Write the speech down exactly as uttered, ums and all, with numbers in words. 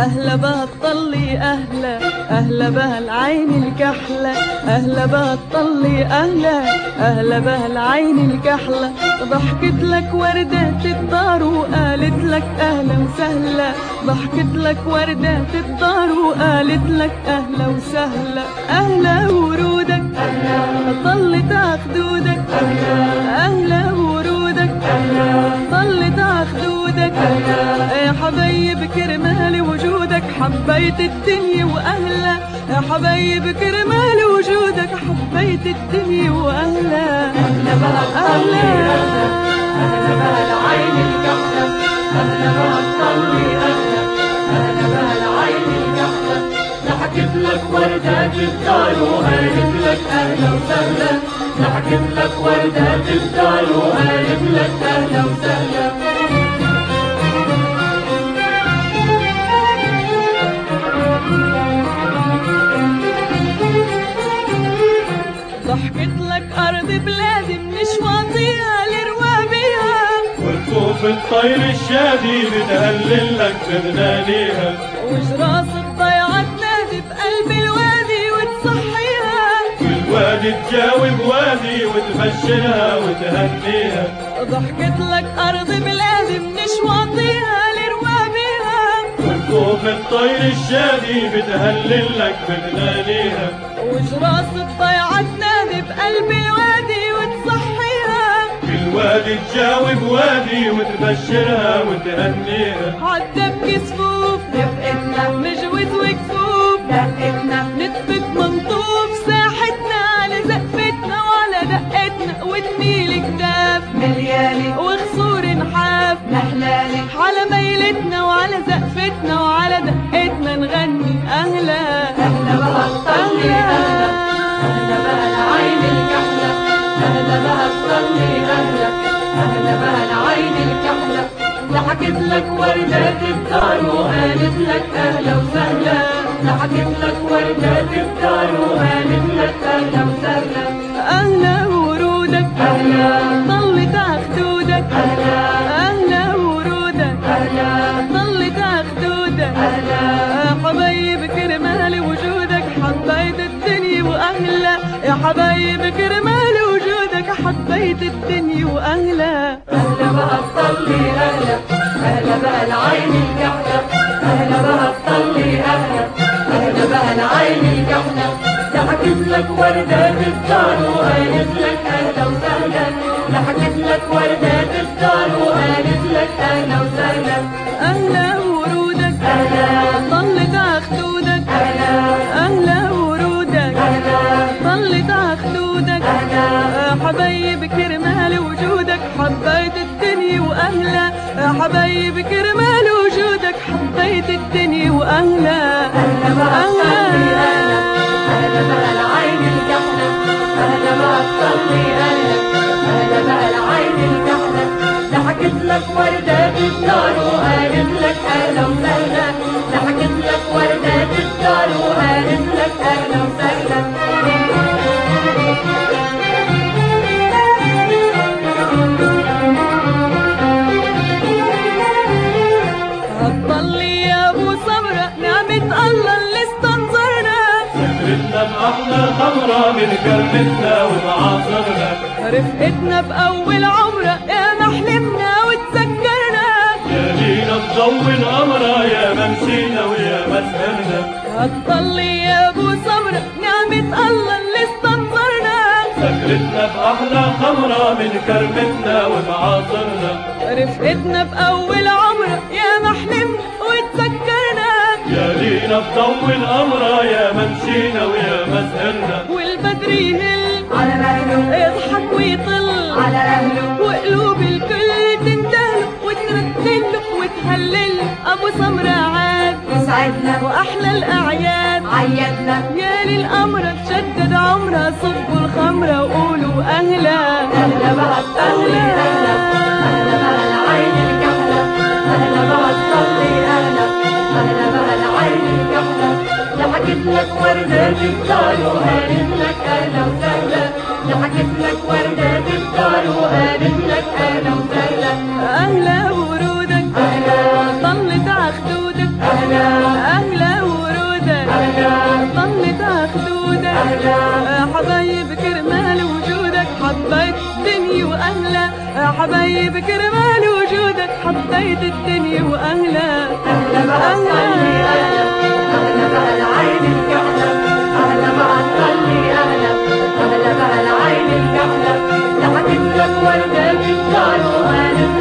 أهلا بها تطلي أهلا أهلا بها العين الكحلة أهلا بها تطلي أهلا أهلا بها العين الكحلة ضحكت لك وردات الدار وقالت لك أهلا وسهلا ضحكت لك وردات الدار وقالت لك أهلا وسهلا أهلا ورودك أهلا طلت خدودك أهلا أهلا ورودك أهلا طلت خدودك أهلا يا حبايب كرمال وجودك حبيت الدنيا وأهلا يا حبايب كرمال وجودك حبيت الدنيا وأهلا أهلا بها تطلي أهلا أهلا بها العين الكحلة أهلا بها تطلي أهلا أهلا بها العين الكحلة ضحكت لك وردات الدار وقالت لك أهلا وسهلا ضحكت لك وردات الدار وقالت لك أهلا وسهلا ضحكت لك أرض بلادي منش واطيها لروابيها وركوف الطير الشادي بتهلل لك بغنانيها وجراس الضيعة تنادي بقلب الوادي وتصحيها والوادي تجاوب وادي وتبشرها وتهنيها ضحكت لك أرض بلادي منش واطيها لروابيها وركوف الطير الشادي بتهلل لك بغنانيها وجراس الضيعة تنادي بقلب الوادي وتصحيها الوادي تجاوب وادي وتبشرها وتهنيها عالدبك صفوف رفقتنا نجوز وكفوف دقتنا نتفك منطوف ساحتنا على زقفتنا وعلى دقتنا وتميل كتاف مليالي وخصور نحاف نحلالي على ميلتنا وعلى زقفتنا وعلى دقتنا نغني أهلا أهلا بها تطلي أهلا أهلا بها العين الكحلة أهلا بها تطلي أهلا أهلا بها العين الكحلة ضحكت لك وردات الدار وقالت لك أهلا وسهلا ضحكت لك وردات الدار وقالت لك أهلا وسهلا أهلا ورودك أهلا طلت خدودك أهلا أهلا ورودك أهلا طلت خدودك أهلا يا حبايب كرمال وجودك حبيت الدنيا وأهلا يا حبايب كرمال وجودك حبيت الدنيا وأهلا أهلا بها تطلي أهلا أهلا بها العين الكحلة أهلا بها تطلي أهلا أهلا بها العين الكحلة ضحكت لك وردات الدار وقالت لك أهلا وسهلا ضحكت لك وردات الدار وقالت لك أهلا وسهلا أهلا ورودك أهلا طلت خدودك أهلا أهلا ورودك أهلا طلت خدودك أهلا يا حبايب كرمال وجودك حبيت الدنيا وأهلا يا حبايب كرمال وجودك حبيت الدنيا وأهلا أهلا بها تطلي أهلا أهلا بها العين الكحلة أهلا بها تطلي أهلا أهلا بها العين الكحلة ضحكت لك وردات الدار وقالت لك أهلا وسهلا ضحكت لك وردات الدار وقالت لك أهلا وسهلا هتضلي يا ابو صبرة نعمة الله اللي استنظرنا سكرتنا بأحلى خمرة من كرمتنا ومعاصرنا رفقتنا بأول عمرة يا ما حلمنا وتذكرنا يا لينا تضوي القمرة يا ما مشينا ويا ما سهرنا هتضلي يا ابو صبرة نعمة الله اللي استنظرنا سكرتنا بأحلى خمرة من كرمتنا ومعاصرنا رفقتنا بأول عمرة يا ما حلمنا وتذكرنا يا لينا تضوي القمرة يا ما مشينا ويا ما سهرنا والبدر يهل على مهله يضحك ويطل على أهله وقلوب الكل تندهله وترتله وتهلله ابو سمرة عاد يسعدنا واحلى الاعياد عيدنا يا للقمرة تشدد عمرها صبوا الخمرة وقولوا اهلا أهلا بها تطلي أهلا أهلا بها العين الكحلة أهلا بها تطلي أهلا أهلا بها العين الكحلة ضحكت لك وردات الدار وقالت لك أهلا وسهلا ضحكت لك وردات الدار وقالت لك أهلا وسهلا اهلا ورودك أهلا طلت خدودك أهلا يا حبايب كرمال وجودك حبيت الدنيا واهلها. أهلا بقى تطلي أهلا، أهلا بقى العين الكحلة، أهلا بقى تطلي أهلا، أهلا بقى العين الكحلة، ضحكت لك وردة بالدار وقالت